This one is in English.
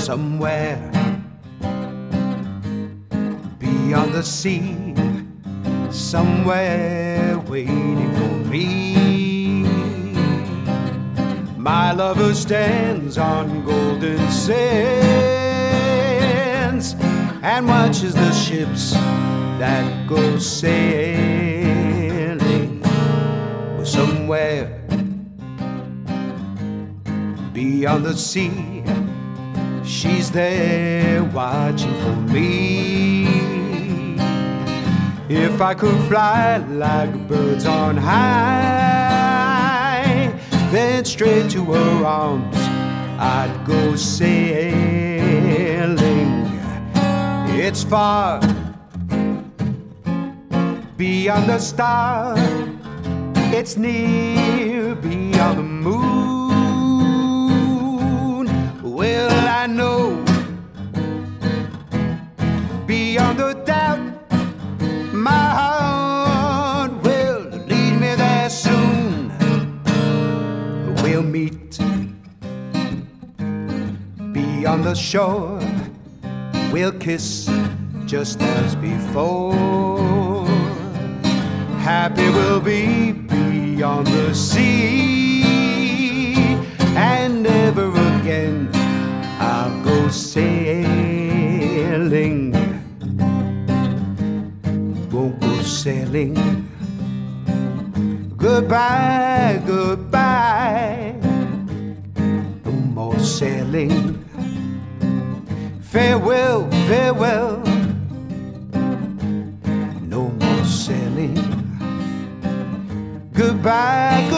somewhere beyond the sea, somewhere waiting for me. My lover stands on golden sands and watches the ships that go sailing somewhere beyond the sea. She's there watching for me. If I could fly like birds on high, then straight to her arms I'd go sailing. It's far beyond the star, it's near beyond the moon. Well, I know beyond the doubt my heart will lead me there soon. We'll meet beyond the shore, we'll kiss just as before. Happy we'll be beyond the sea, and never again I'll go sailing. Won't go sailing. Goodbye, goodbye. No more sailing. Farewell, farewell. No more sailing. Goodbye,